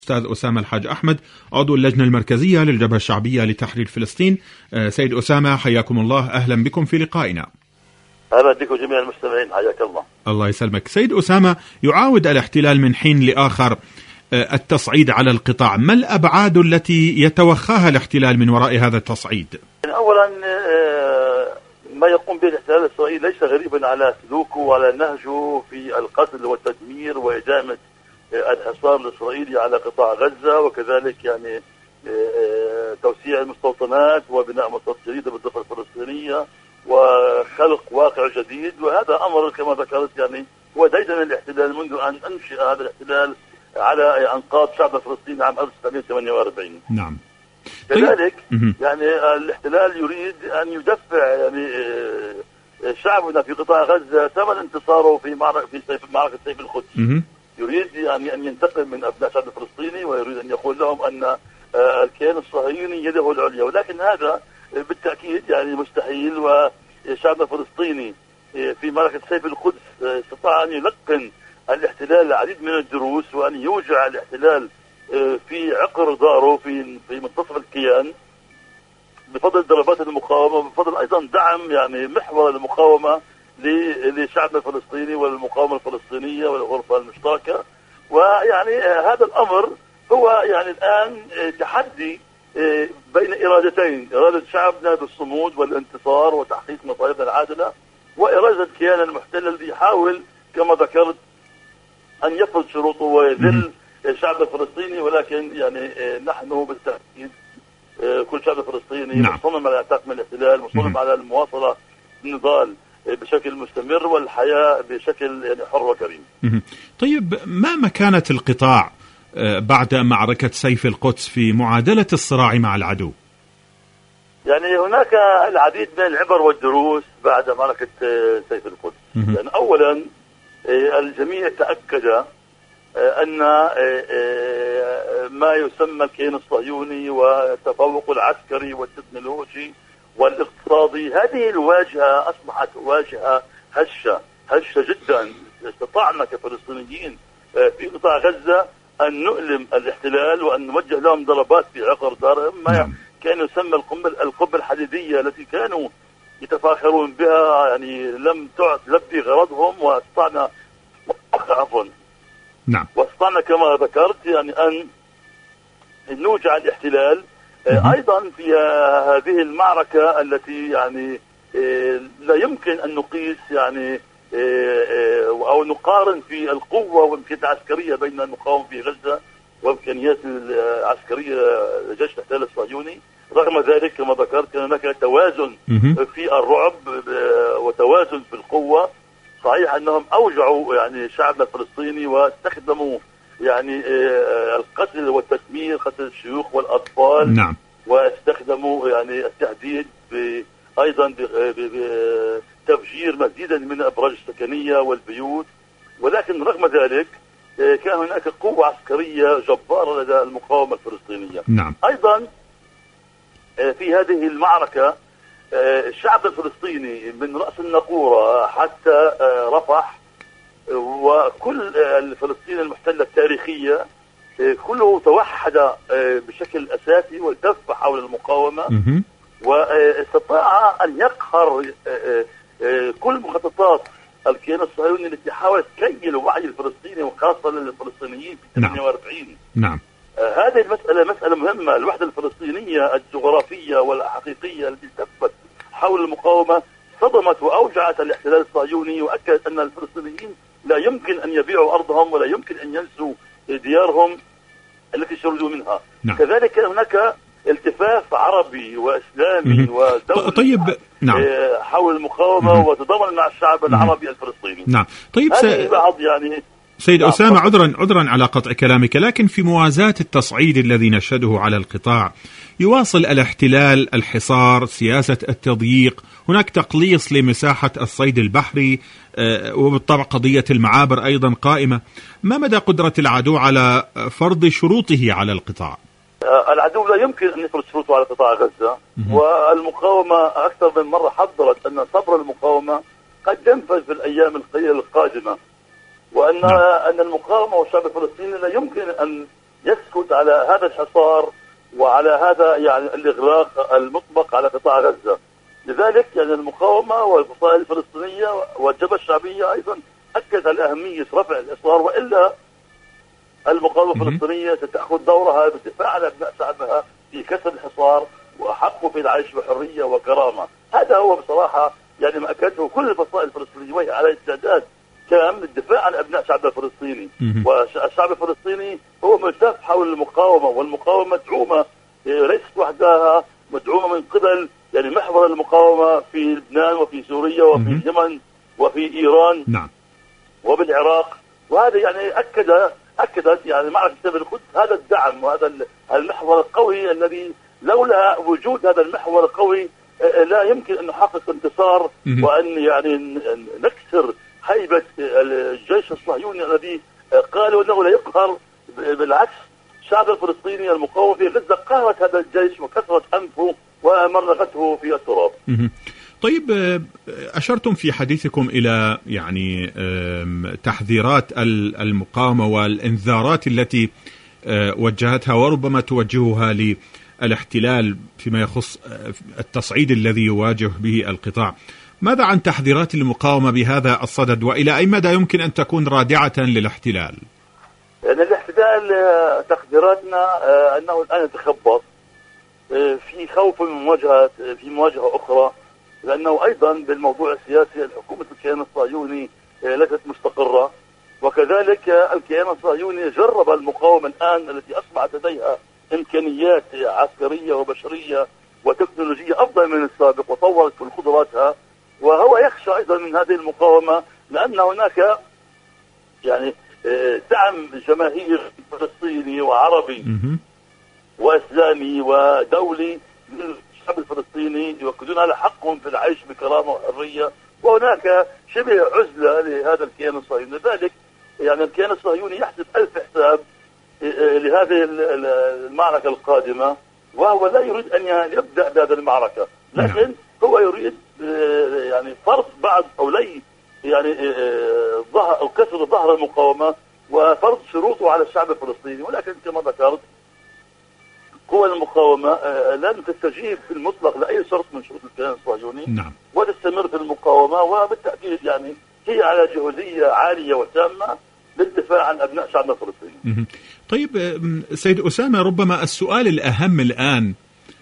أستاذ أسامة الحاج أحمد، عضو اللجنة المركزية للجبهة الشعبية لتحرير فلسطين. سيد أسامة، حياكم الله، أهلا بكم في لقائنا. أهلا بكم جميع المستمعين، حياك الله. الله يسلمك. سيد أسامة، يعاود الاحتلال من حين لآخر التصعيد على القطاع، ما الأبعاد التي يتوخاها الاحتلال من وراء هذا التصعيد؟ أولا ما يقوم به الاحتلال الإسرائيلي ليس غريبا على سلوكه وعلى نهجه في القتل والتدمير وإدامة الحصار الإسرائيلي على قطاع غزة، وكذلك يعني توسيع المستوطنات وبناء مستوطنات جديدة بالضفة الفلسطينية وخلق واقع جديد. وهذا أمر كما ذكرت يعني هو ديدن الاحتلال منذ أن أنشئ هذا الاحتلال على أنقاض شعب فلسطين عام 1948. نعم. كذلك يعني الاحتلال يريد أن يدفع يعني شعبنا في قطاع غزة ثمن انتصاره في معركة سيف القدس. يريد يعني أن ينتقم من أبناء الشعب الفلسطيني، ويريد أن يقول لهم أن الكيان الصهيوني يده العليا، ولكن هذا بالتأكيد يعني مستحيل. وشعبنا الفلسطيني في معركة سيف القدس استطاع أن يلقن الاحتلال العديد من الدروس، وأن يوجع الاحتلال في عقر داره في منتصف الكيان بفضل ضربات المقاومة، بفضل أيضا دعم يعني محور المقاومة لشعبنا الفلسطيني والمقاومة الفلسطينية والغرفة المشتركة. ويعني هذا الأمر هو يعني الآن تحدي بين إرادتين: إرادة شعبنا بالصمود والانتصار وتحقيق مطالبنا العادلة، وإرادة الكيان المحتل الذي يحاول كما ذكرت أن يفرض شروطه ويذل الشعب الفلسطيني. ولكن يعني نحن بالتأكيد كل شعب فلسطيني مصمم على اعتاق من الاحتلال، مصمم على المواصلة النضال بشكل مستمر والحياة بشكل يعني حر وكريم. طيب، ما مكانة القطاع بعد معركة سيف القدس في معادلة الصراع مع العدو؟ يعني هناك العديد من العبر والدروس بعد معركة سيف القدس. يعني أولا الجميع تأكد أن ما يسمى الكيان الصهيوني والتفوق العسكري والتكنولوجي والاقتصادي، هذه الواجهة أصبحت واجهة هشة جدا. استطعنا كفلسطينيين في قطاع غزة أن نؤلم الاحتلال وأن نوجه لهم ضربات في عقر دارهم، ما كان يسمى القنبلة الحديدية التي كانوا يتفاخرون بها، يعني لم تعد تلبي غرضهم. واستطعنا واستطعنا كما ذكرت يعني أن نوجع الاحتلال. أيضا في هذه المعركة التي يعني لا يمكن أن نقيس يعني أو نقارن في القوة والإمكانيات العسكرية بين المقاومة في غزة وإمكانيات العسكرية لجيش الاحتلال الصهيوني. رغم ذلك كما ذكرت كان هناك توازن في الرعب وتوازن في القوة. صحيح أنهم أوجعوا يعني شعبنا الفلسطيني واستخدموا يعني القتل والتدمير، قتل الشيوخ والأطفال. واستخدموا يعني التهديد أيضا بتفجير مزيدا من الأبراج السكنية والبيوت. ولكن رغم ذلك كان هناك قوة عسكرية جبارة لدى المقاومة الفلسطينية. أيضا في هذه المعركة الشعب الفلسطيني من رأس النقورة حتى رفح وكل الفلسطين المحتلة التاريخية كله توحد بشكل أساسي والتف حول المقاومة، واستطاع أن يقهر كل مخططات الكيان الصهيوني التي حاولت كي الوعي الفلسطيني وخاصة للفلسطينيين في 48. هذه المسألة مسألة مهمة. الوحدة الفلسطينية الجغرافية والحقيقية التي تفت حول المقاومة صدمت وأوجعت الاحتلال الصهيوني، وأكدت أن الفلسطينيين لا يمكن أن يبيعوا أرضهم ولا يمكن أن ينسوا ديارهم التي شردوا منها. كذلك هناك التفاف عربي وإسلامي ودولي طيب. حول المقاومة وتضامن مع الشعب العربي الفلسطيني. طيب بعض يعني سيد أسامة، عذرا على قطع كلامك، لكن في موازاة التصعيد الذي نشهده على القطاع يواصل الاحتلال الحصار، سياسة التضييق، هناك تقليص لمساحة الصيد البحري، وبالطبع قضية المعابر أيضا قائمة. ما مدى قدرة العدو على فرض شروطه على القطاع؟ العدو لا يمكن أن يفرض شروطه على قطاع غزة، والمقاومة أكثر من مرة حذرت أن صبر المقاومة قد ينفذ في الأيام القليلة القادمة، وأن المقاومة والشعب الفلسطيني لا يمكن أن يسكت على هذا الحصار وعلى هذا يعني الإغلاق المطبق على قطاع غزة. لذلك يعني المقاومة والفصائل الفلسطينية والجبهة الشعبية أيضا أكد على أهمية رفع الإصرار، وإلا المقاومة الفلسطينية ستأخذ دورها بالدفاع عن أبناء شعبها في كسر الحصار وحقه في العيش بحرية وكرامة. هذا هو بصراحة يعني ما أكده كل الفصائل الفلسطينية، وهي على استعداد تام للدفاع عن أبناء شعبها الفلسطيني. والشعب الفلسطيني هو ملتف حول المقاومة، والمقاومة مدعومة ليست وحدها، مدعومة من قبل يعني محور المقاومة في لبنان وفي سوريا وفي اليمن وفي إيران نعم وبالعراق. وهذا يعني أكدت يعني معركة سيف القدس هذا الدعم وهذا المحور القوي الذي لولا وجود هذا المحور القوي لا يمكن أن نحقق انتصار وأن يعني نكسر هيبة الجيش الصهيوني الذي قالوا أنه لا يقهر. بالعكس الشعب الفلسطيني المقاوم في غزة قهرت هذا الجيش وكسرت أنفه ومرغته في التراب. طيب، أشرتم في حديثكم إلى يعني تحذيرات المقاومة والإنذارات التي وجهتها وربما توجهها للاحتلال فيما يخص التصعيد الذي يواجه به القطاع. ماذا عن تحذيرات المقاومة بهذا الصدد، وإلى أي مدى يمكن أن تكون رادعة للاحتلال؟ يعني الاحتلال تقديراتنا أنه الآن يتخبط في خوف من مواجهة أخرى، لأنه أيضا بالموضوع السياسي الحكومة الكيان الصهيوني ليست مستقرة، وكذلك الكيان الصهيوني جرب المقاومة الآن التي أصبحت لديها إمكانيات عسكرية وبشرية وتكنولوجية أفضل من السابق وطورت من قدراتها، وهو يخشى أيضا من هذه المقاومة لأن هناك يعني دعم جماهيري فلسطيني وعربي وإسلامي ودولي للشعب الفلسطيني يؤكدون على حقهم في العيش بكرامة وحرية، وهناك شبه عزلة لهذا الكيان الصهيوني. لذلك يعني الكيان الصهيوني يحسب ألف حساب لهذه المعركة القادمة، وهو لا يريد أن يبدأ بهذه المعركة، لكن هو يريد يعني فرض بعض أولي يعني ظهر أو كسر ظهر المقاومة وفرض شروطه على الشعب الفلسطيني. ولكن كما ذكرت قوى المقاومة لن تستجيب في المطلق لأي شرط من شروط الكيان الصهيوني وتستمر في المقاومة، وبالتأكيد يعني هي على جهودية عالية وتامة للدفاع عن أبناء شعبنا الفلسطيني. طيب سيد أسامة، ربما السؤال الأهم الآن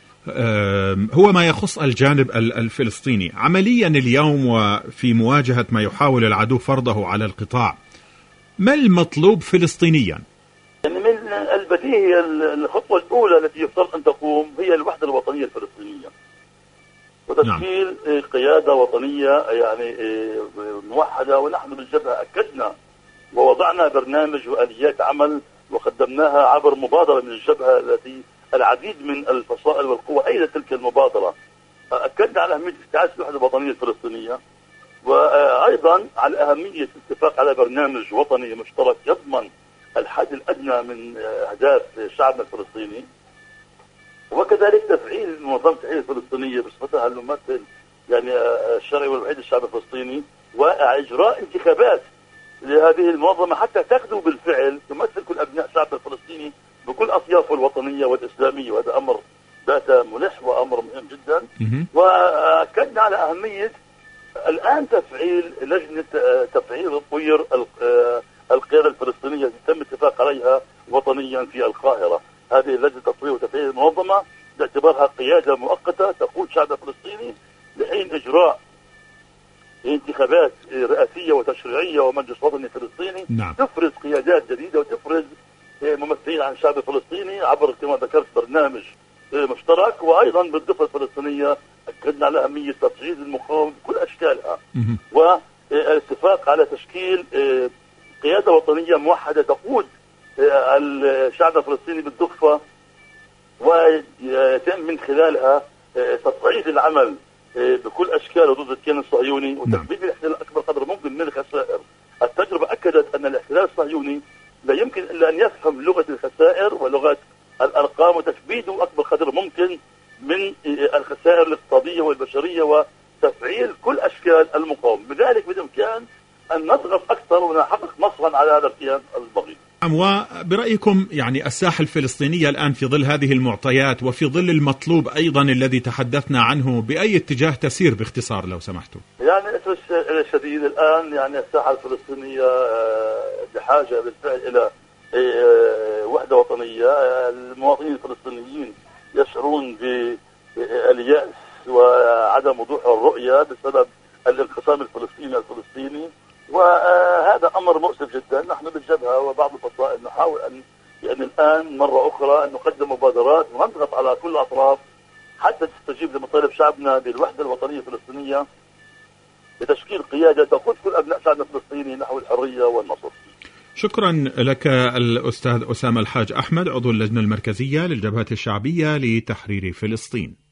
هو ما يخص الجانب الفلسطيني عمليا اليوم وفي مواجهة ما يحاول العدو فرضه على القطاع. ما المطلوب فلسطينيا؟ يعني من البديهي الخطوة الأولى التي يفترض أن تقوم هي الوحدة الوطنية الفلسطينية وتشكيل قيادة وطنية يعني موحدة. ونحن بالجبهة أكدنا ووضعنا برنامج وآليات عمل وقدمناها عبر مبادرة من الجبهة التي العديد من الفصائل والقوى أيد تلك المبادرة. أكدنا على أهمية استعادة الوحدة الوطنية الفلسطينية، وأيضا على أهمية الاتفاق على برنامج وطني مشترك يضمن الحد الأدنى من أهداف شعبنا الفلسطيني، وكذلك تفعيل منظمة التحرير الفلسطينية بصفتها الممثل يعني الشرعي والوحيد للشعب الفلسطيني، وإجراء انتخابات لهذه المنظمة حتى تخدم بالفعل تمثل كل أبناء الشعب الفلسطيني بكل أطيافه الوطنية والإسلامية. وهذا أمر بات ملح وأمر مهم جدا. وأكدنا على أهمية الآن تفعيل لجنة تفعيل تطوير القيادة الفلسطينية التي تم الاتفاق عليها وطنيا في القاهرة. هذه اللجنة تطوير وتفعيل المنظمة باعتبارها قيادة مؤقتة تقود الشعب الفلسطيني لحين إجراء انتخابات رئاسية وتشريعية ومجلس وطني فلسطيني تفرز قيادات جديدة وتفرز ممثلين عن الشعب الفلسطيني عبر كما ذكرت برنامج مشترك. وأيضا بالضفة الفلسطينية أكدنا على أهمية تصعيد المقاومة بكل أشكالها والاتفاق على تشكيل قيادة وطنية موحدة تقود الشعب الفلسطيني بالضفة، ويتم من خلالها تصعيد العمل بكل أشكاله ضد الكيان الصهيوني وتثبيت الاحتلال أكبر قدر ممكن من الخسائر. التجربة أكدت أن الاحتلال الصهيوني لا يمكن إلا أن يفهم لغة الخسائر ولغة الأرقام وتثبيته أكبر قدر ممكن من الخسائر الاقتصادية والبشرية وتفعيل كل أشكال المقاومة. بذلك بالإمكان أن نضغط أكثر ونحقق نصرا على هذا الكيان البغيض. وبرأيكم يعني الساحة الفلسطينية الآن في ظل هذه المعطيات وفي ظل المطلوب أيضا الذي تحدثنا عنه، بأي اتجاه تسير باختصار لو سمحتوا؟ يعني أسف الشديد الآن يعني الساحة الفلسطينية بحاجة بالفعل إلى وحدة وطنية. المواطنين الفلسطينيين يشعرون باليأس وعدم وضوح الرؤية بسبب الانقسام الفلسطيني، وهذا أمر مؤسف جدا. نحن بالجبهة وبعض الفصائل نحاول أن يعني الآن مرة أخرى أن نقدم مبادرات ونضغط على كل الأطراف حتى تستجيب لمطالب شعبنا بالوحدة الوطنية الفلسطينية، بتشكيل قيادة تقود كل أبناء شعبنا الفلسطيني نحو الحرية والنصر. شكرا لك الأستاذ أسامة الحاج أحمد، عضو اللجنة المركزية للجبهة الشعبية لتحرير فلسطين.